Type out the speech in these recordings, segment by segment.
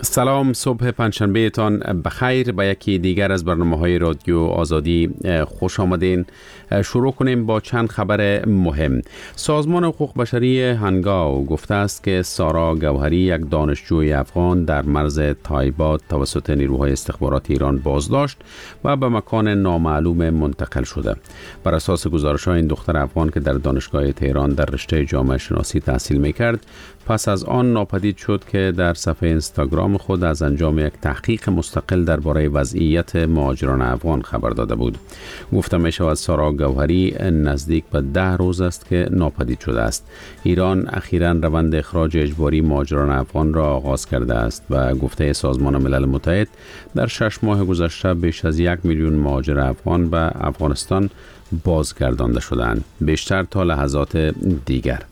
سلام، صبح پنجشنبه تان بخیر. به یکی دیگر از برنامه‌های رادیو آزادی خوش آمدین. شروع کنیم با چند خبر مهم. سازمان حقوق بشری هنگاو گفته است که سارا گوهری، یک دانشجوی افغان، در مرز تایباد توسط نیروهای استخبارات ایران بازداشت و به مکان نامعلوم منتقل شده. بر اساس گزارش‌های این دختر افغان که در دانشگاه تهران در رشته جامعه شناسی تحصیل می‌کرد، پس از آن ناپدید شد که در صفحه اینستاگرام خود از انجام یک تحقیق مستقل درباره وضعیت مهاجران افغان خبر داده بود. گفته می شود سارا گوهری نزدیک به 10 روز است که ناپدید شده است. ایران اخیراً روند اخراج اجباری مهاجران افغان را آغاز کرده است و گفته سازمان ملل متحد در 6 ماه گذشته بیش از 1 میلیون مهاجر افغان به افغانستان بازگردانده شدند، بیشتر تا لحظات دیگر.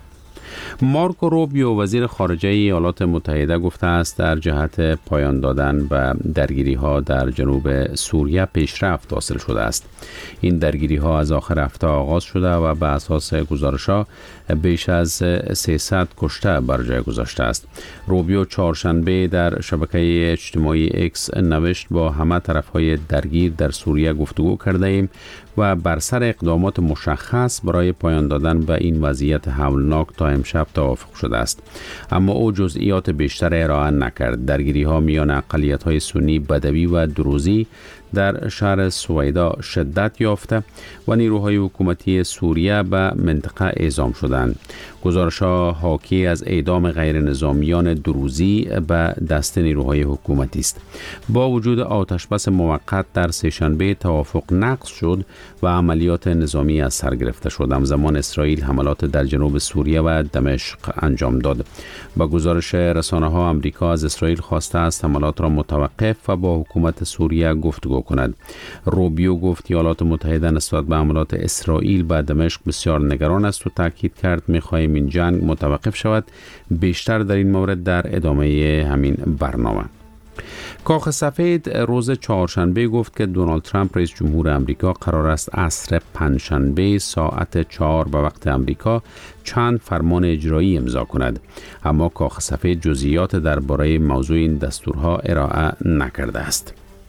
مارکو روبیو وزیر خارجه ایالات متحده گفته است در جهت پایان دادن به درگیری‌ها در جنوب سوریه پیشرفت حاصل شده است. این درگیری‌ها از آخر هفته آغاز شده و به اساس گزارش‌ها بیش از 300 کشته بر جای گذاشته است. روبیو چهارشنبه در شبکه اجتماعی اکس نوشت با همه طرف‌های درگیر در سوریه گفتگو کرده ایم و بر سر اقدامات مشخص برای پایان دادن به این وضعیت هولناک تا امشب توافق شده است. اما او جزئیات بیشتر ارائه نکرد. درگیری‌ها میان اقلیت‌های سنی بدوی و دروزی در شهر سویدا شدت یافته و نیروهای حکومتی سوریه به منطقه اعزام شدند. گزارش‌ها حاکی از اعدام غیر نظامیان دروزی به دست نیروهای حکومتی است. با وجود آتشبس موقت در سه‌شنبه توافق نقض شد و عملیات نظامی از سر گرفته شد. همزمان اسرائیل حملات در جنوب سوریه و دمشق انجام داد. با گزارش رسانه‌ها آمریکا از اسرائیل خواسته است حملات را متوقف و با حکومت سوریه گفتگو کند. روبیو گفت ایالات متحده نسبت به حملات اسرائیل به دمشق بسیار نگران است و تاکید کرد می‌خواهیم این جنگ متوقف شود. بیشتر در این مورد در ادامه همین برنامه. کاخ سفید روز چهارشنبه گفت که دونالد ترامپ رئیس جمهور آمریکا قرار است عصر پنجشنبه ساعت 4 به وقت آمریکا چند فرمان اجرایی امضا کند، اما کاخ سفید جزئیات درباره موضوع این دستورها ارائه نکرده است.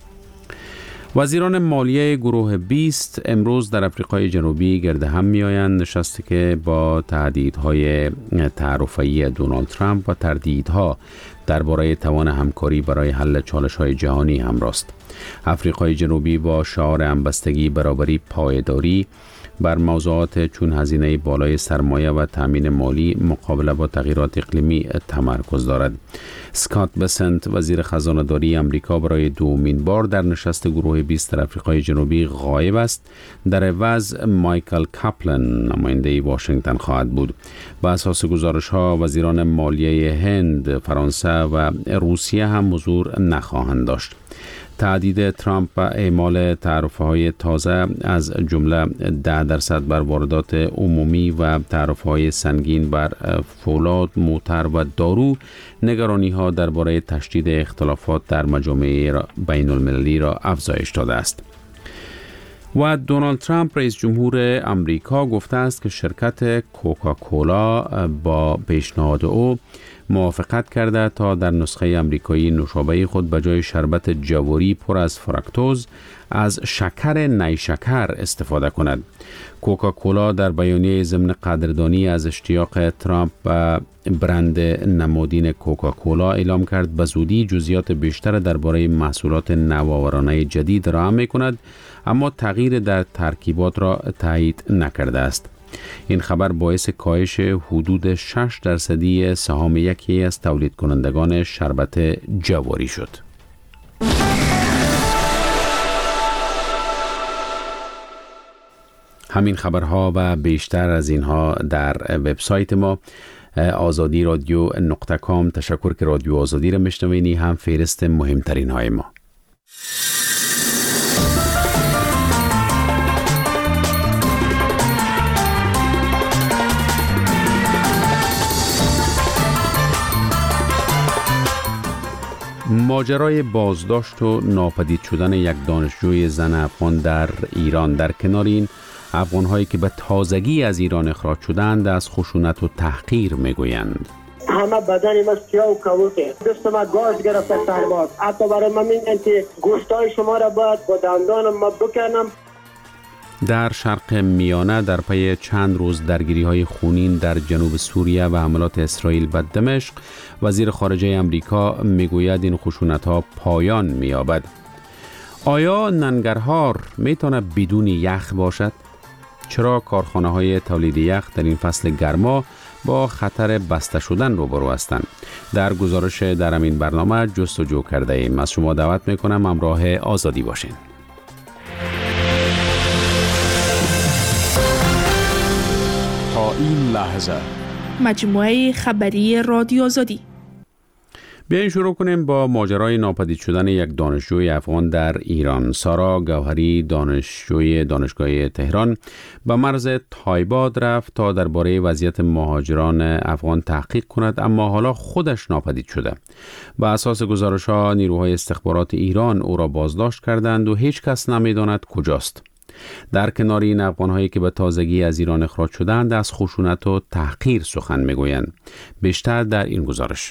وزیران مالیه گروه 20 امروز در آفریقای جنوبی گرد هم می‌آیند، نشستی که با تهدیدهای تعرفه‌ای دونالد ترامپ و تردیدها درباره توان همکاری برای حل چالش‌های جهانی همراه است. آفریقای جنوبی با شعار همبستگی، برابری، پایداری بر موضوعات چون هزینه بالای سرمایه و تامین مالی، مقابله با تغییرات اقلیمی تمرکز دارد. اسکات بسنت وزیر خزانه‌داری آمریکا برای دومین بار در نشست گروه 20 در آفریقای جنوبی غایب است. در عوض مایکل کپلن نماینده واشنگتن خواهد بود. به اساس گزارش‌ها وزیران مالیه هند، فرانسه و روسیه هم حضور نخواهند داشت. تهدید ترامپ و اعمال تعرفه‌های تازه از جمله 10% بر واردات عمومی و تعرفه‌های سنگین بر فولاد، موتر و دارو نگرانی‌ها درباره تشدید اختلافات در مجامع بین‌المللی را افزایش داده است. و دونالد ترامپ رئیس جمهور آمریکا گفته است که شرکت کوکاکولا با پیشنهاد او موافقت کرده تا در نسخه آمریکایی نوشابه خود به جای شربت جواری پر از فرکتوز از شکر نیشکر استفاده کند. کوکاکولا در بیانیه ضمن قدردانی از اشتیاق ترامپ و برند نمادین کوکاکولا اعلام کرد به زودی جزئیات بیشتر درباره محصولات نوآورانه جدید را می کند، اما تغییر در ترکیبات را تایید نکرده است. این خبر باعث کاهش حدود 6% سهام یکی از تولید کنندگان شربت جواری شد. همین خبرها و بیشتر از اینها در وبسایت ما azadi.com. تشکر که رادیو آزادی را میشنوینی. هم فهرست مهمترین های ما. ماجرای بازداشت و ناپدید شدن یک دانشجوی زن افغان در ایران. در کنار این، افغان‌هایی که به تازگی از ایران اخراج شدند از خشونت و تحقیر می‌گویند. همه بدن ما سیاه و کبوته. دست ما گاز گرفته سرباز. حتی برای من میگن که گوشتای شما را باید با دندانم ما بکنم. در شرق میانه در پی چند روز درگیری‌های خونین در جنوب سوریه و حملات اسرائیل به دمشق، وزیر خارجه امریکا میگوید این خشونت‌ها پایان می‌یابد. آیا ننگرهار میتونه بدون یخ باشد؟ چرا کارخانه‌های تولید یخ در این فصل گرما با خطر بسته شدن روبرو هستند؟ در گزارش در همین برنامه جستجو کرده ایم. از شما دعوت میکنم همراه آزادی باشین. تا این لحظه مجموعه خبری رادیو آزادی. بیاین شروع کنیم با ماجرای ناپدید شدن یک دانشجوی افغان در ایران. سارا گوهری، دانشجوی دانشگاه تهران، به مرز تایباد رفت تا درباره وضعیت مهاجران افغان تحقیق کند، اما حالا خودش ناپدید شده. بر اساس گزارش‌ها نیروهای استخبارات ایران او را بازداشت کردند و هیچ کس نمی‌داند کجاست. در کنار این افغان‌هایی که به تازگی از ایران اخراج شدند از خشونت و تحقیر سخن می‌گویند. بیشتر در این گزارش.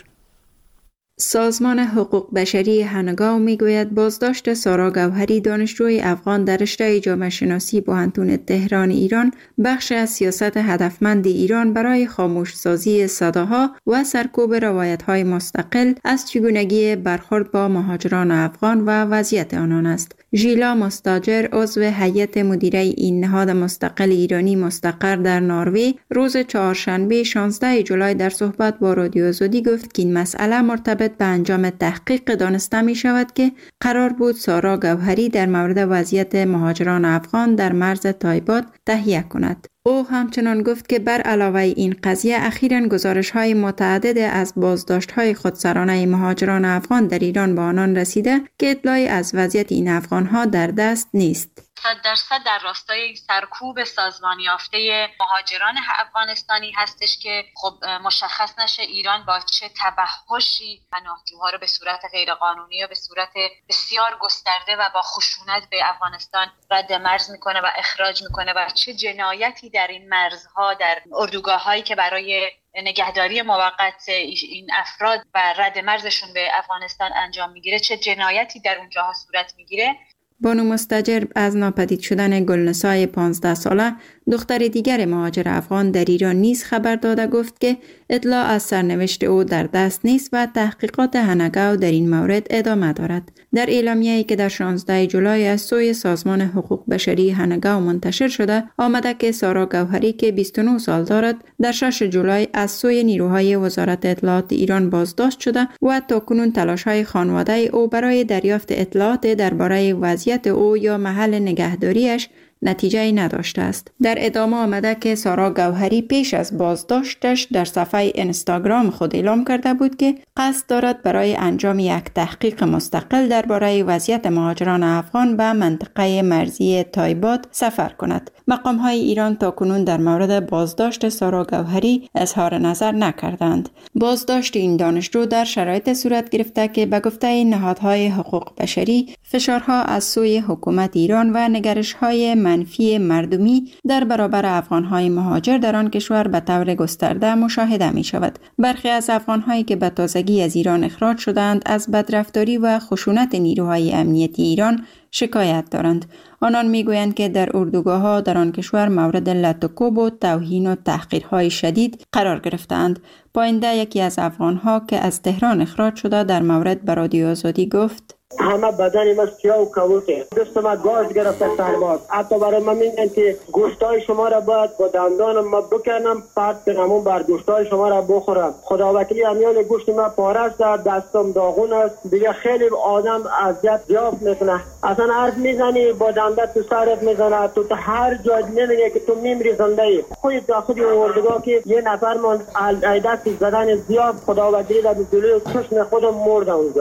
سازمان حقوق بشری هنگاو میگوید بازداشت سارا گوهری، دانشجوی افغان در رشته جامعه شناسی بوهنتون تهران ایران، بخش از سیاست هدفمند ایران برای خاموشسازی صداها و سرکوب روایت‌های مستقل از چگونگی برخورد با مهاجران افغان و وضعیت آنان است. ژیلا مستاجر، عضو هیئت مدیره این نهاد مستقل ایرانی مستقر در نروژ، روز چهارشنبه 16 جولای در صحبت با رادیو آزادی گفت که این مسئله مرتبط به انجام تحقیق دانسته می شود که قرار بود سارا گوهری در مورد وضعیت مهاجران افغان در مرز تایباد تهیه کند. او همچنان گفت که بر علاوه این قضیه اخیراً گزارش‌های متعدد از بازداشت‌های خودسرانه مهاجران افغان در ایران به آنان رسیده که اطلاعی از وضعیت این افغان‌ها در دست نیست. 100% در راستای سرکوب سازمان یافته مهاجران افغانستانی هستش که خب مشخص نشه ایران با چه تبهشی پناهجوها رو به صورت غیرقانونی و به صورت بسیار گسترده و با خشونت به افغانستان رد مرز میکنه و اخراج میکنه و چه جنایتی در این مرزها، در اردوگاه‌هایی که برای نگهداری موقت این افراد و رد مرزشون به افغانستان انجام میگیره، چه جنایتی در اونجاها صورت میگیره. بانو مستاجر از ناپدید شدن گلنسای 15 ساله، دختر دیگر مهاجر افغان در ایران نیز خبر داده گفت که اطلاع از سرنوشت او در دست نیست و تحقیقات هنگاو در این مورد ادامه دارد. در اعلامیه‌ای که در 16 جولای از سوی سازمان حقوق بشری هنگاو منتشر شده، آمده که سارا گوهری که 29 سال دارد در 6 جولای از سوی نیروهای وزارت اطلاعات ایران بازداشت شده و تاکنون تلاش‌های خانواده او برای دریافت اطلاعات درباره وضعیت او یا محل نگهداریش نتیجه نداشته است. در ادامه آمده که سارا گوهری پیش از بازداشتش در صفحه اینستاگرام خود اعلام کرده بود که قصد دارد برای انجام یک تحقیق مستقل درباره وضعیت مهاجران افغان به منطقه مرزی تایباد سفر کند. مقام‌های ایران تاکنون در مورد بازداشت سارا گوهری اظهار نظر نکردند. بازداشت این دانشجو در شرایط صورت گرفته که به گفته نهادهای حقوق بشری فشارها از سوی حکومت ایران و نگرش‌های منفی مردمی در برابر افغان‌های مهاجر در آن کشور به طور گسترده مشاهده می‌شود. برخی از افغان‌هایی که به تازگی از ایران اخراج شدند از بدرفتاری و خشونت نیروهای امنیتی ایران شکایت دارند. آنان میگویند که در اردوگاه‌ها در آن کشور مورد لط‌وکوب و توهین و تحقیرهای شدید قرار گرفتند. پاینده یکی از افغان‌ها که از تهران اخراج شده در مورد به رادیو آزادی گفت: همه بدن ما سیاه و کبوته. دست ما گاز گرفته سرباز. حتی برای من میگن که گوشتای شما را باید با دندانم ما بکنم، پرت کنم بر گوشتای شما را بخورم. خداوکیلی امیال گوشت ما پاره است، دستم داغون است. دیگه خیلی آدم اذیت یافت میکنه. اصلا حرف میزنی با دنده تو سرت میزنه، تو هر جای نمیگه که تو میمیری زنده ای. خودت داخل اردوگاه که یه نفر من دست زدن زیاد خداوکیلی در جلوی چشم خودم مرد اونجا.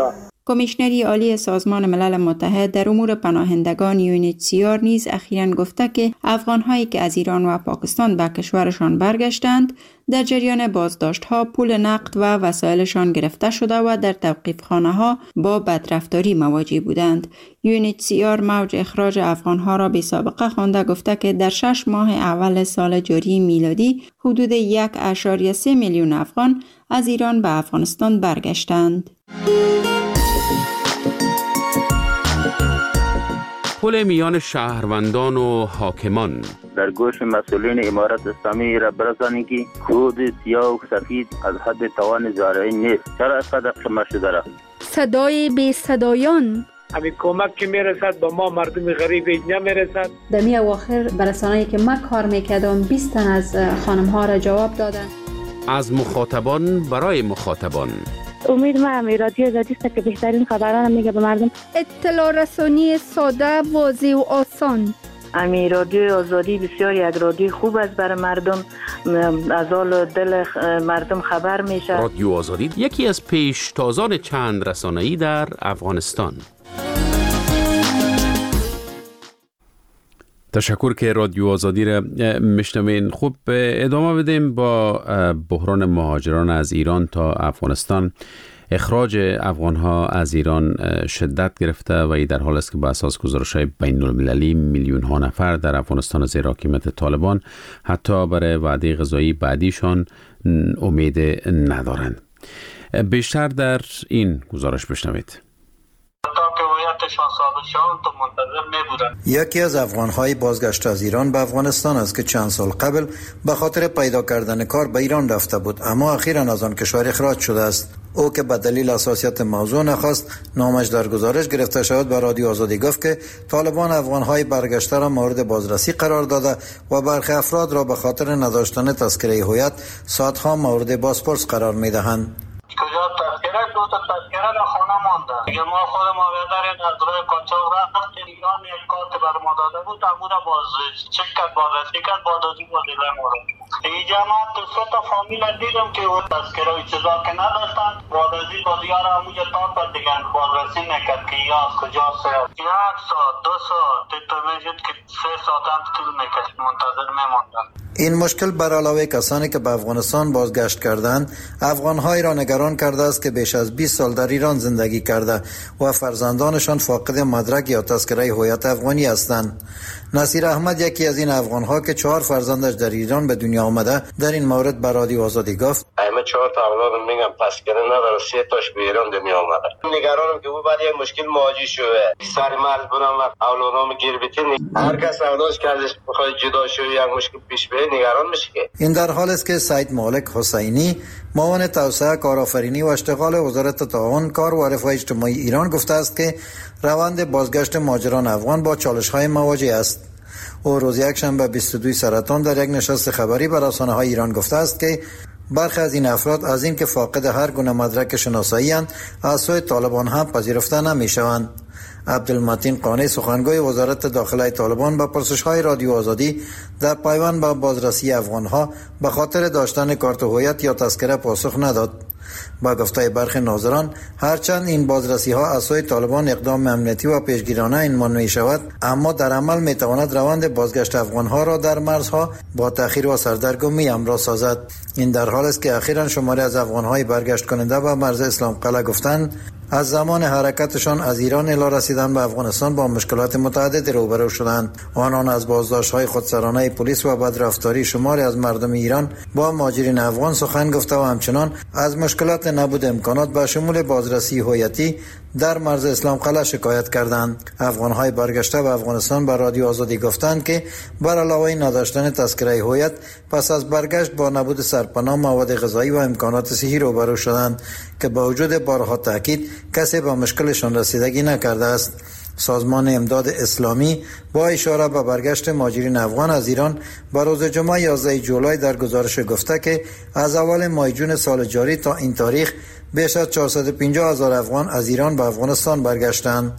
کمیشنری عالی سازمان ملل متحد در امور پناهندگان UNHCR نیز اخیراً گفته که افغان‌هایی که از ایران و پاکستان به کشورشان برگشتند در جریان بازداشت‌ها پول نقد و وسایلشان گرفته شده و در توقیفخانه‌ها با بدرفتاری مواجه بودند. UNHCR موج اخراج افغان‌ها را بی‌سابقه خوانده گفته که در 6 ماه اول سال جاری میلادی حدود 1.3 میلیون افغان از ایران به افغانستان برگشتند. پل میان شهروندان و حاکمان در گوش مسئولین امارت اسلامی را برسانید که خود سیاه و سفید از حد توان زارعی نیست. چرا اینقدر قیمت شده را؟ صدای بی صدایان همین کمک که میرسد به ما مردم غریب نمیرسد. در می اواخر برسانه‌ای که من کار میکردم 20 تن از خانم ها را جواب دادن. از مخاطبان برای مخاطبان. امید من رادیو آزادی است که بهترین خبران میگه به مردم. اطلاع رسانی ساده، واضح و آسان. امی رادیو آزادی بسیار یک رادیو خوب است برای مردم، از حال دل مردم خبر میشه. رادیو آزادی یکی از پیشتازان چند رسانه‌ای در افغانستان. تشکر که رادیو آزادی را میشنوین. خوب ادامه بدیم با بحران مهاجران از ایران تا افغانستان. اخراج افغانها از ایران شدت گرفته و این در حال است که با اساس گزارش‌های بین‌المللی میلیون ها نفر در افغانستان زیر حاکمیت طالبان حتی برای وعده غذایی بعدیشان امید ندارند. بیشتر در این گزارش بشنوید. یکی از افغان‌های بازگشت از ایران به افغانستان است که چند سال قبل به خاطر پیدا کردن کار به ایران رفته بود، اما اخیراً از آن کشور اخراج شده است. او که به دلیل حساسیت موضوع نخواست نامش در گزارش گرفته شود به رادیو آزادی گفت که طالبان افغان‌های برگشته را مورد بازرسی قرار داده و برخی افراد را به خاطر نداشتن تذکره هویت ساعتها مورد بازپرس قرار می‌دهند. کجا تذکره تذکره در خانه مانده. دیگه ما خودم آویداریم از روی قاچاق رفتیم ایران، یک کارت بر ما داده بود، امورا باز چک کرد، بازرسی کرد، بعد از این وزیله مورد این جماعت 3 تا فامیل دیدم که اون تذکره و چیزا که نداشتن، بعد از این بازیار همونجا تا پر دیگن بازرسی نکرد که یا از کجاست. 1 ساعت 2 ساعت تو میشد که 3 ساعت هم طول میکشد، منتظر میماندن. این مشکل بر علاوه کسانی که به افغانستان بازگشت کردند، افغان‌های را نگران کرده است که بیش از 20 سال در ایران زندگی کرده و فرزندانشان فاقد مدرک یا تذکره هویت افغانی هستند. نصیر احمد یکی از این افغان‌ها که 4 فرزندش در ایران به دنیا آمده در این مورد به رادیو آزادی گفت: همه 4 تا اولادم میگم تذکره نداره، 3 تاش به ایران دنیا آمده. نگرانم که او بعد یک مشکل مواجه شده، سر مرز برام اولادام گیر بتین، هر کس اولادش کردش بخواد جدا شه یک مشکل پیش بیاد نگران میشه. این در حال است که سید مالک حسینی معاون توسعه کارآفرینی و اشتغال وزارت تعاون کار و رفاه اجتماعی ایران گفته است که روند بازگشت مهاجران افغان با چالش‌های مواجه است. او روز یکشنبه 22 سرطان در یک نشست خبری به رسانه‌های ایران گفته است که برخی از این افراد از این که فاقد هر گونه مدرک شناسایی اند از سوی طالبان هم پذیرفته نمی‌شوند. عبدالمتین قانی سخنگوی وزارت داخله طالبان به پرسش‌های رادیو آزادی در پیوند به بازرسی افغان‌ها به خاطر داشتن کارت هویت یا تذکره پاسخ نداد. با گفته برخی ناظران هرچند این بازرسی‌ها از سوی طالبان اقدام امنیتی و پیشگیرانه عنوان می‌شود، اما در عمل می‌تواند روند بازگشت افغان‌ها را در مرزها با تأخیر و سردرگمی همراه سازد. این در حال است که اخیراً شماری از افغان‌های برگشت کننده به مرز اسلام قلعه گفتند از زمان حرکتشان از ایران الی رسیدن به افغانستان با مشکلات متعددی روبرو شدند. آنان از بازداشت‌های خودسرانه پلیس و بدرفتاری شماری از مردم ایران با مهاجرین افغان سخن گفته و همچنان از مشکلات نبود امکانات به شمول بازرسی هویتی در مرز اسلام قلعه شکایت کردند. افغان‌های برگشته به افغانستان به رادیو آزادی گفتند که بر علاوه نداشتن تذکره هویت پس از برگشت با نبود سرپناه، مواد غذایی و امکانات صحی روبرو شدند که با وجود بارها تاکید کسی به مشکلشان رسیدگی نکرده است. سازمان امداد اسلامی با اشاره به برگشت مهاجرین افغان از ایران به روز جمعه 11 جولای در گزارش گفته که از اول ماه جون سال جاری تا این تاریخ بیش از 450,000 افغان از ایران به افغانستان برگشتند.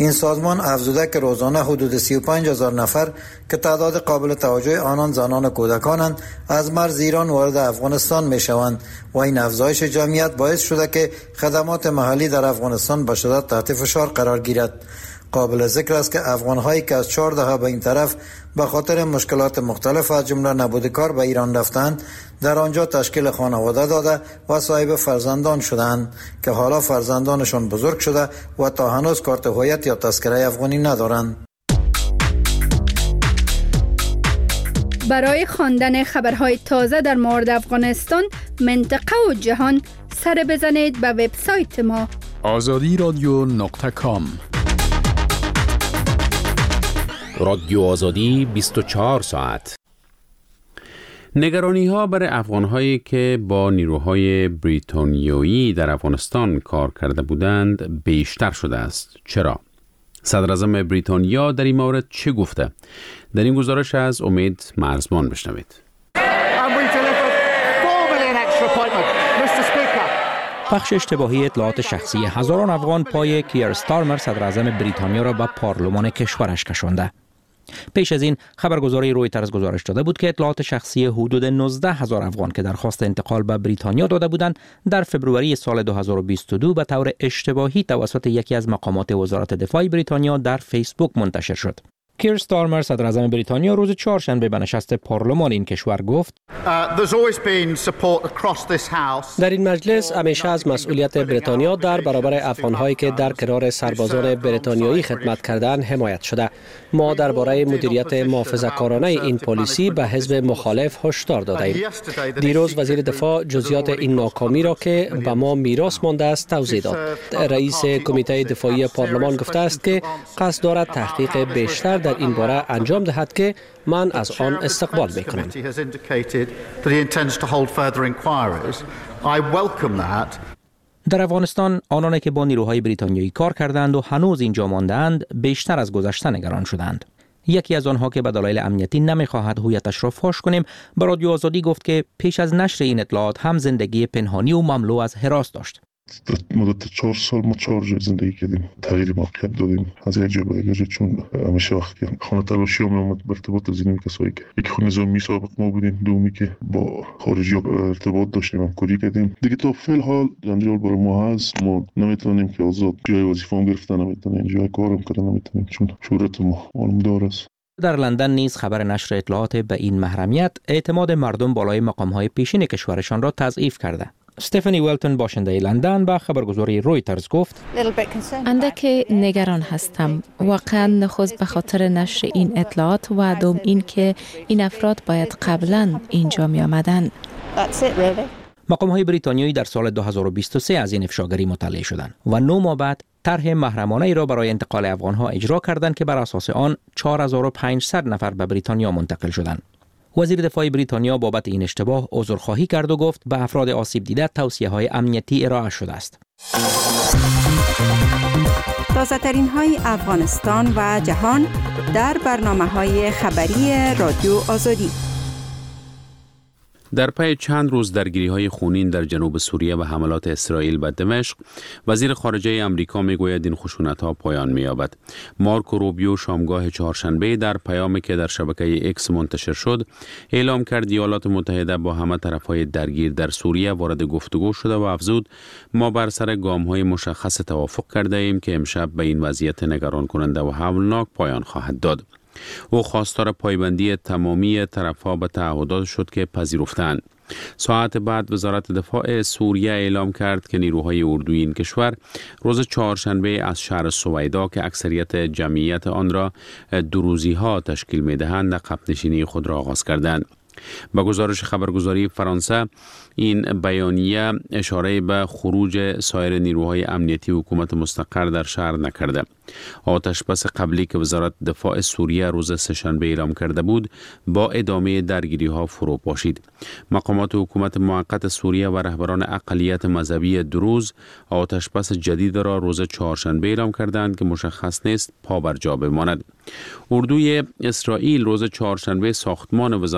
این سازمان افزوده که روزانه حدود 35,000 نفر که تعداد قابل توجه آنان زنان و کودکانند از مرز ایران وارد افغانستان می شوند و این افزایش جمعیت باعث شده که خدمات محلی در افغانستان به شدت تحت فشار قرار گیرد. قابل ذکر است که افغان‌هایی که از 4 دهه به این طرف به خاطر مشکلات مختلف از جمله نبود کار به ایران رفتند، در آنجا تشکیل خانواده داده و صاحب فرزندان شدند که حالا فرزندانشان بزرگ شده و تا هنوز کارت هویت یا تذکره افغانی ندارند. برای خواندن خبرهای تازه در مورد افغانستان، منطقه و جهان، سر بزنید به وبسایت ما azadiradyo.com. رادیو آزادی 24 ساعت. نگرانی ها برای افغان‌هایی که با نیروهای بریتانیایی در افغانستان کار کرده بودند بیشتر شده است. چرا؟ صدر اعظم بریتانیا در این مورد چه گفته؟ در این گزارش از امید مرزبان بشنوید. پخش اشتباهی اطلاعات شخصی هزاران افغان پای کیر استارمر صدر اعظم بریتانیا را به پارلمان کشورش کشانده. پیش از این خبرگزاری رویترز گزارش داده بود که اطلاعات شخصی حدود 19,000 افغان که درخواست انتقال به بریتانیا داده بودند در فوریه سال 2022 به طور اشتباهی توسط یکی از مقامات وزارت دفاع بریتانیا در فیسبوک منتشر شد. کیر استارمر صدر اعظم بریتانیا روز چهارشنبه به نشست پارلمان این کشور گفت در این مجلس همیشه از مسئولیت بریتانیا در برابر افغان‌هایی که در کنار سربازان بریتانیایی خدمت کردند حمایت شده. ما درباره مدیریت محافظه‌کارانه این پلیسی به حزب مخالف هشدار دادیم. دیروز وزیر دفاع جزئیات این ناکامی را که به ما میراث مانده است توضیح داد. رئیس کمیته دفاعی پارلمان گفته است که قصد دارد تحقیق بیشتر در این باره انجام دهد که من از آن استقبال میکنم. در افغانستان آنانی که با نیروهای بریتانیایی کار کردند و هنوز اینجا ماندند بیشتر از گذشته نگران شدند. یکی از آنها که به دلایل امنیتی نمیخواهد هویتش را فاش کنیم به رادیو آزادی گفت که پیش از نشر این اطلاعات هم زندگی پنهانی و مملو از هراس داشت. مدت 4 سال ما 4 جای زندگی کردیم، تغییر موقعیت دادیم از یک جا به یک جا، چون همیشه وقتی خانه تلاشی هم اومد به ارتباط از این کسایی که یک خونه نظامی سابق ما بودیم، دومی که با خارجی ارتباط داشتیم همکاری کردیم دیگه. تا فعل حال جنجال برای ما هست، ما نمیتونیم که آزاد جای وظیفه هم گرفتن، نمیتونیم جای کارم کردن، نمیتونیم چون شهرت ما معلومدار است. در لندن نیز خبر نشر اطلاعات به این محرمیت اعتماد مردم بالای مقام‌های پیشین کشورشان را تضعیف کرده. استفانی ولتون باشنده لندن با خبرگزاری رویترز گفت اندک نگران هستم. واقعا نخست به خاطر نشر این اطلاعات و دوم این که این افراد باید قبلا اینجا می آمدن. مقام‌های بریتانیایی در سال 2023 از این افشاگری مطلع شدند و 9 ماه بعد طرح محرمانه ای را برای انتقال افغان‌ها اجرا کردند که بر اساس آن 4500 نفر به بریتانیا منتقل شدند. وزیر دفاع بریتانیا بابت این اشتباه عذرخواهی کرد و گفت به افراد آسیب دیده توصیه‌های امنیتی ارائه شده است. تازه‌ترین های افغانستان و جهان در برنامه‌های خبری رادیو آزادی. در پی چند روز درگیری‌های خونین در جنوب سوریه و حملات اسرائیل به دمشق، وزیر خارجه آمریکا میگوید این خشونت‌ها پایان می‌یابد. مارکو روبیو شامگاه چهارشنبه در پیامی که در شبکه اکس منتشر شد، اعلام کرد ایالات متحده با همه طرف‌های درگیر در سوریه وارد گفتگو شده و افزود ما بر سر گام‌های مشخص توافق کرده ایم که امشب به این وضعیت نگران کننده و هولناک پایان خواهد داد. او خواستار پایبندی تمامی طرف‌ها به تعهدات شد که پذیرفتند. ساعت بعد وزارت دفاع سوریه اعلام کرد که نیروهای اردوی این کشور روز چهارشنبه از شهر سویدا که اکثریت جمعیت آن را دروزی‌ها تشکیل می‌دهند عقب نشینی خود را آغاز کردند. با گزارش خبرگزاری فرانسه، این بیانیه اشاره به خروج سایر نیروهای امنیتی حکومت مستقر در شهر نکرده. آتشبس قبلی که وزارت دفاع سوریه روز سه‌شنبه اعلام کرده بود با ادامه درگیری‌ها فرو پاشید. مقامات حکومت موقت سوریه و رهبران اقلیت مذهبی دروز آتشبس جدید را روز چهارشنبه اعلام کردند که مشخص نیست پا بر جا بماند. اردوی اسرائیل روز چهارشنبه ساختمان وزارت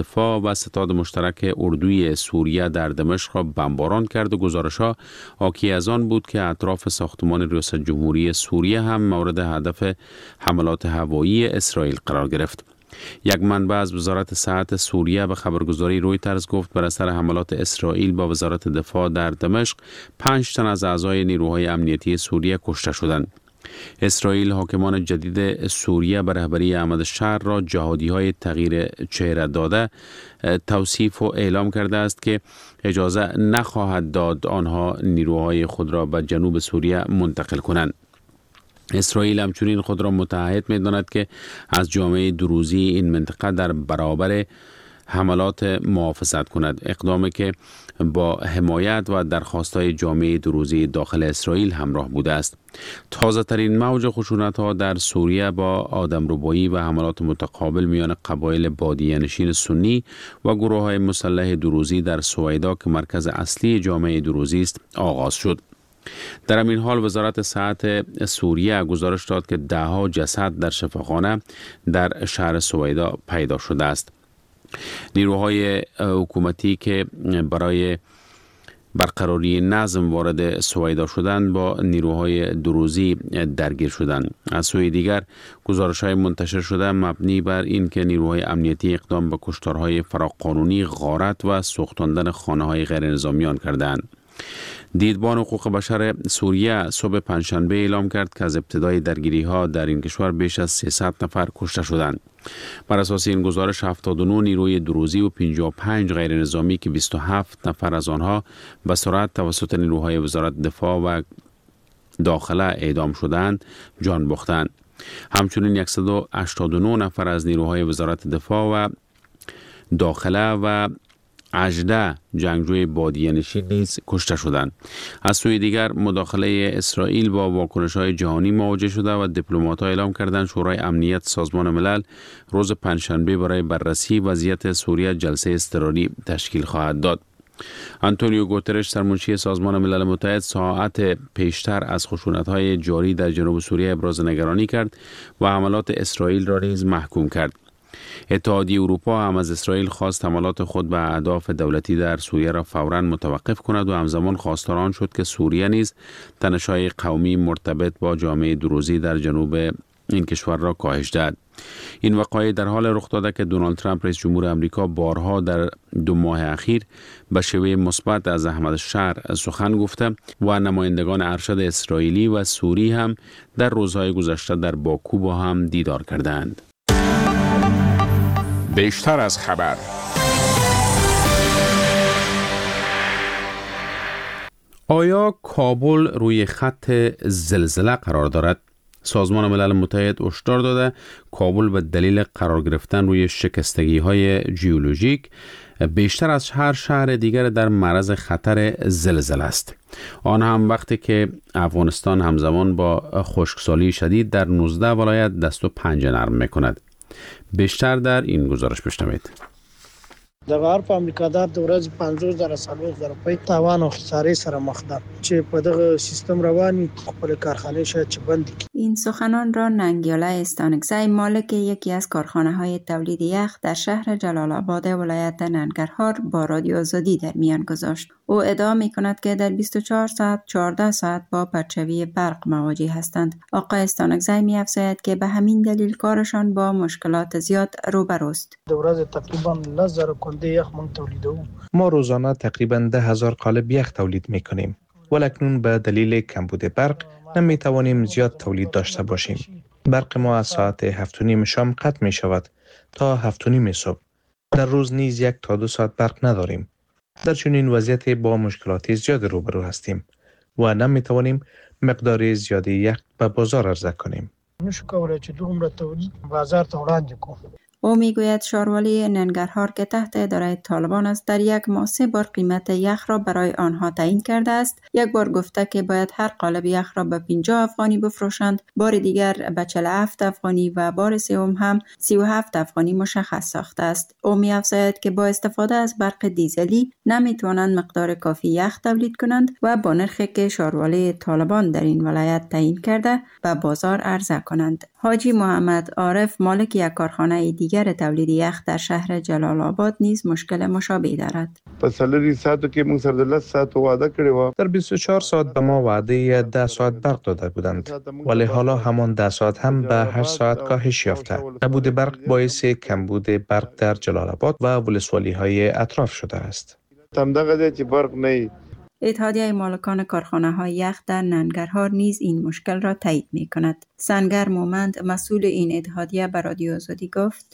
دفاع و ستاد مشترک اردوی سوریه در دمشق را بمباران کرد و گزارش‌ها حاکی از آن بود که اطراف ساختمان ریاست جمهوری سوریه هم مورد هدف حملات هوایی اسرائیل قرار گرفت. یک منبع از وزارت صحت سوریه به خبرگزاری رویترز گفت بر اثر حملات اسرائیل با وزارت دفاع در دمشق 5 تن از اعضای نیروهای امنیتی سوریه کشته شدند. اسرائیل حاکمان جدید سوریه به رهبری احمد شهر را جهادی‌های تغییر چهره داده توصیف و اعلام کرده است که اجازه نخواهد داد آنها نیروهای خود را به جنوب سوریه منتقل کنند. اسرائیل همچنین خود را متعهد می‌داند که از جامعه دروزی این منطقه در برابر حملات محافظت کند، اقدامی که با حمایت و درخواست‌های جامعه دروزی داخل اسرائیل همراه بوده است. تازه ترین موج خشونت‌ها در سوریه با آدمربایی و حملات متقابل میان قبایل بادیه نشین سنی و گروه‌های مسلح دروزی در سویدا که مرکز اصلی جامعه دروزی است آغاز شد. در همین حال وزارت صحت سوریه گزارش داد که 10 جسد در شفاخانه در شهر سویدا پیدا شده است. نیروهای حکومتی که برای برقراری نظم وارد سویدا شدند با نیروهای دروزی درگیر شدند. از سوی دیگر گزارش‌های منتشر شده مبنی بر این که نیروهای امنیتی اقدام به کشتارهای فراقانونی، غارت و سوختاندن خانه‌های غیر نظامیان کردند. دیدبان حقوق بشر سوریه صبح پنجشنبه اعلام کرد که از ابتدای درگیری‌ها در این کشور بیش از 300 نفر کشته شدند. بر اساس این گزارش 79 نیروی دروزی و 55 غیر نظامی که 27 نفر از آنها به سرعت توسط نیروهای وزارت دفاع و داخله اعدام شدند جان باختند. همچنین 189 نفر از نیروهای وزارت دفاع و داخله و 18 جنگجوی بادیه نشین نیز کشته شدند. از سوی دیگر مداخله اسرائیل با واکنش‌های جهانی مواجه شده و دیپلمات‌ها اعلام کردند شورای امنیت سازمان ملل روز پنجشنبه برای بررسی وضعیت سوریه جلسه اضطراری تشکیل خواهد داد. آنتونیو گوترش سرمنشی سازمان ملل متحد ساعت پیشتر از خشونت‌های جاری در جنوب سوریه ابراز نگرانی کرد و حملات اسرائیل را نیز محکوم کرد. اتحادیه اروپا هم از اسرائیل خواست حملات خود به اهداف دولتی در سوریه را فوراً متوقف کند و همزمان خواستار آن شد که سوریه نیز تنش‌های قومی مرتبط با جامعه دروزی در جنوب این کشور را کاهش دهد. این وقایع در حال رخ داده که دونالد ترامپ رئیس جمهور آمریکا بارها در 2 ماه اخیر به شیوه مثبت از احمد شهر سخن گفته و نمایندگان ارشد اسرائیلی و سوری هم در روزهای گذشته در باکو با هم دیدار کردند. بیشتر از خبر. آیا کابل روی خط زلزله قرار دارد؟ سازمان ملل متحد هشدار داده کابل به دلیل قرار گرفتن روی شکستگی‌های ژئولوژیک بیشتر از هر شهر دیگر در معرض خطر زلزله است. آن هم وقتی که افغانستان همزمان با خشکسالی شدید در 19 ولایت دست و پنجه نرم می‌کند. بیشتر در این گزارش بشنوید. د غرب امریکا د ورځ 50,000 روپۍ تاوان او خسارې سره مخ ده چې په دغه سیستم رواني خپل کارخانه شاید چې بند کړي. این سخنان را ننگیاله استانکزی مالک یکی از کارخانه‌های تولید یخ در شهر جلال آباد ولایت ننگرهار با رادیو آزادی در میان گذاشت. او ادعا می‌کند که در 24 ساعت 14 ساعت با پرچاوی برق مواجه هستند. آقای استانکزی می‌افزاید که به همین دلیل کارشان با مشکلات زیاد روبروست. د ورځ تقریبا 10,000 کنده یخ من تولیدوو. ما روزانه تقریبا 10,000 قالب یخ تولید می‌کنیم. ولکنون به دلیل کمبود برق نمی‌توانیم زیاد تولید داشته باشیم. برق ما از ساعت 7:30 شام قطع می‌شود تا 7:30 صبح. در روز نیز 1 تا 2 ساعت برق نداریم. در چنین وضعیت با مشکلات زیاد روبرو هستیم و نمی‌توانیم مقدار زیادی یخ به بازار عرضه کنیم. نشو کولای چې دومره تولید بازار ته وړاندې کوو. او میگوید شاروالی ننگرهار که تحت اداره طالبان است در یک ماه 3 بار قیمت یخ را برای آنها تعیین کرده است. یک بار گفته که باید هر قالب یخ را به 50 افغانی بفروشند، بار دیگر به 47 افغانی و بار سوم هم 37 افغانی مشخص ساخته است. او می‌افزاید که با استفاده از برق دیزلی نمی‌توانند مقدار کافی یخ تولید کنند و با نرخی که شاروالی طالبان در این ولایت تعیین کرده به بازار عرضه کنند. حاجی محمد عارف مالک یک کارخانه دیگر تولید یخ در شهر جلال آباد نیز مشکل مشابه دارد. پسلری ساعتو که موږ سره د 10 ساعت وعده کړی و. در 24 ساعت به ما وعده 10 ساعت برق داده بودند، ولی حالا همان 10 ساعت هم به 8 ساعت کاهش یافته. نبود برق باعث کمبود برق در جلال آباد و ولسوالی های اطراف شده است. همدغه چې برق نه. اتحادیه مالکان کارخانه های یخ در ننگرهار نیز این مشکل را تایید می کند. سنگر مومند مسئول این اتحادیه به رادیو آزادی گفت: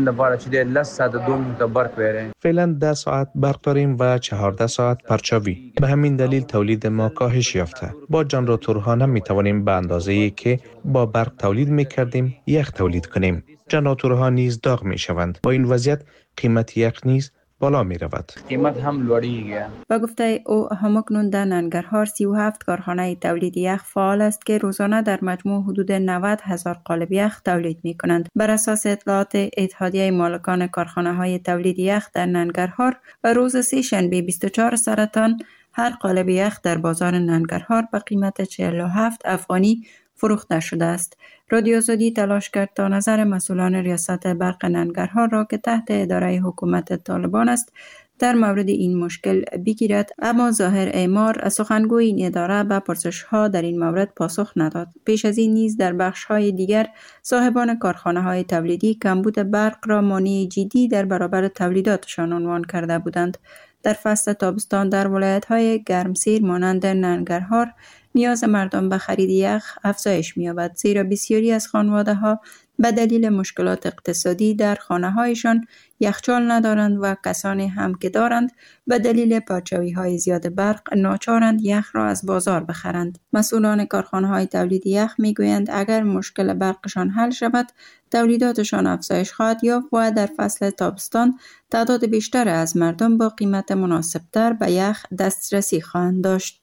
فعلا 10 ساعت برق داریم و 14 ساعت پرچاوی. به همین دلیل تولید ما کاهش یافته. با جنراتورها نمی توانیم به اندازه‌ای که با برق تولید می کردیم یخ تولید کنیم. جنراتورها نیز داغ می شوند. با این وضعیت قیمت یخ نیز بالا می رود. قیمت هم لوړیږي. با گفته او همکنون در ننگرهار 37 کارخانه تولید یخ فعال است که روزانه در مجموع حدود 90,000 قالب یخ تولید می کنند. بر اساس اطلاعات اتحادیه مالکان کارخانه های تولید یخ در ننگرهار و روز سه‌شنبه 24 سرطان هر قالب یخ در بازار ننگرهار به قیمت 47 افغانی فروخته شده است. رادیو آزادی تلاش کرد تا نظر مسئولان ریاست برق ننگرهار را که تحت اداره حکومت طالبان است در مورد این مشکل بگیرد، اما ظاهر اعمار سخنگوی این اداره به پرسش‌ها در این مورد پاسخ نداد. پیش از این نیز در بخش‌های دیگر صاحبان کارخانه‌های تولیدی کمبود برق را مانع جدی در برابر تولیداتشان عنوان کرده بودند. در فصل تابستان در ولایت‌های گرمسیر مانند ننگرهار نیاز مردم به خرید یخ افزایش می‌یابد، زیرا بسیاری از خانواده‌ها به دلیل مشکلات اقتصادی در خانه‌هایشان یخچال ندارند و کسانی هم که دارند به دلیل پرچاوی‌های زیاد برق ناچارند یخ را از بازار بخرند. مسئولان کارخانه‌های تولید یخ می‌گویند اگر مشکل برقشان حل شود، تولیداتشان افزایش خواهد یافت و در فصل تابستان تعداد بیشتر از مردم با قیمت مناسب‌تر به یخ دسترسی خواهند داشت.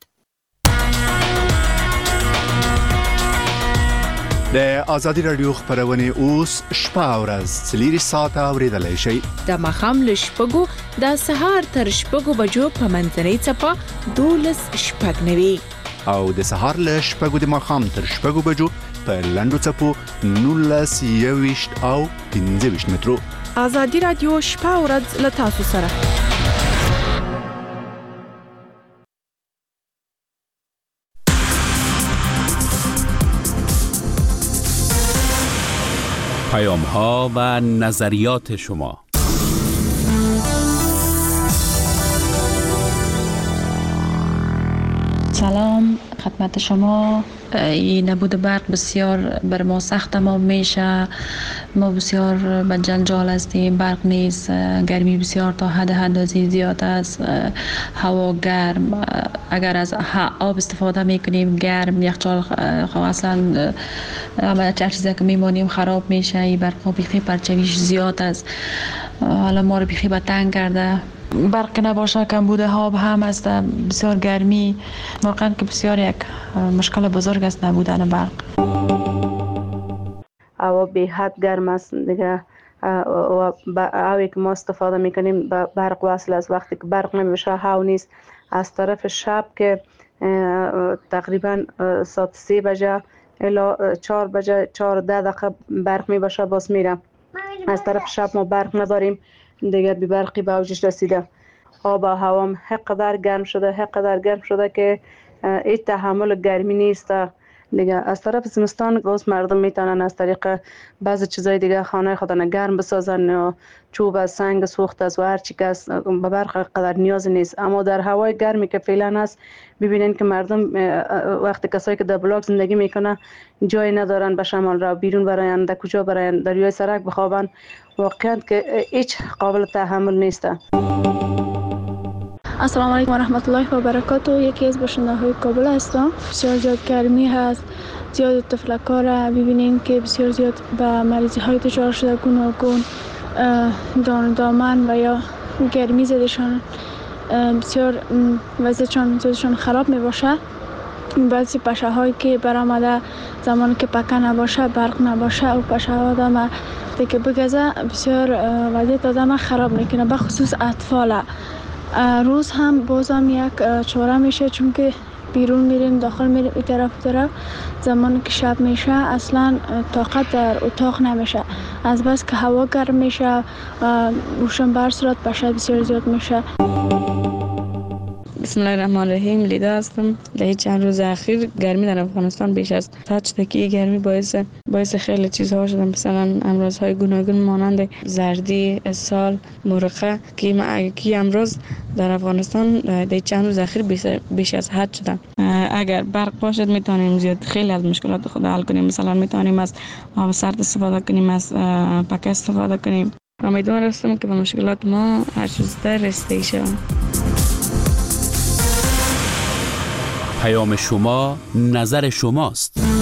د آزادی رادیو خبرونه اوس شپه ورځ څلوري ساعته اوریدلای شئ. د ماښام له شپږو د سهار تر شپږو بجو په منځنۍ څپه 12:09 او د سهار له شپږو د ماښام تر شپږو بجو په لنډو څپو 19:20 او 15 مترو. آزادی رادیو شپه ورځ له تاسو سره. پیام ها و نظریات شما. سلام خدمت شما. این نبود برق بسیار بر ما سخت ما میشه. ما بسیار به جنجال هستیم. برق نیست، گرمی بسیار تا حد اندازه زیاد است، هوا گرم. اگر از آب استفاده میکنیم گرم، یخچال اصلا همه چیزی که میمانیم خراب میشه. این برق بیخی پرچویش زیاد است، حالا ما رو بیخی به تنگ کرده. برق نباشه کمبود آب هم است، بسیار گرمی. واقعا که بسیار یک مشکل بزرگ است نبودن برق. هوا به حد گرم است دیگه. هوایی که ما استفاده میکنیم برق وصل است. وقتی که برق نمیشه هوا نیست. از طرف شب که تقریبا ساعت 3 بجه الی 4 بجه 4-10 دقیقه برق میباشه باز میره. از طرف شب ما برق نداریم دیگه، بی برقی به اوجش رسیده. آب و هوام حقدر گرم شده که هیچ تحمل گرمی نیست دیگه. از طرف زمستان گوز مردم میتونن از طریق بعضی چیزای دیگه خانه خودن گرم بسازن، یا چوب سنگ سوخت از و هر چی که به برق قدر نیاز نیست. اما در هوای گرمی که فعلا هست ببینین که مردم وقتی کسایی که در بلاک زندگی میکنه جای ندارن به شمال را بیرون براین، در کجا براین، در روی سرک بخوابن. واقعا که هیچ قابل تحمل نیست. السلام علیکم و رحمت الله و برکاته. یکی از باشنده‌های کابل هستم. بسیار زیاد گرمی هست، زیاد تفلک‌ها را ببینین که بسیار زیاد به مریضی های دچار شده، گوناگون دامن و یا گرمی زدشان بسیار وضعیتشان خراب می باشه. بعضی پشه هایی که برآمده زمانی که پکه نباشه، برق نباشه، او پشه ها آدم که بگذه بسیار وضعیت آدم خراب میکنه، به خصوص اطفال. روز هم بازم یک چاره میشه، چون که بیرون میریم داخل میریم این طرف زمانی که شب میشه اصلا طاقت در اتاق نمیشه، از بس که هوا گرم میشه روشن بر صورت بشه بسیار زیاد میشه. بسم الله الرحمن الرحیم. لیدا هستم. در چند روز اخیر گرمی در افغانستان بیش از حد شده که گرمی باعث خیلی چیزها شده، مثلا امراض‌های گوناگون مانند زردی، اسهال، مرقه که امراض در افغانستان در چند روز اخیر بیش از حد شده. اگر برق باشد میتونیم زیاد خیلی از مشکلات خود حل کنیم، مثلا میتونیم از آب سرد استفاده کنیم، از پکه استفاده کنیم. امیدوار هستم که به مشکلات ما هر چه زودتر رسیدگی شویم. پیام شما نظر شماست.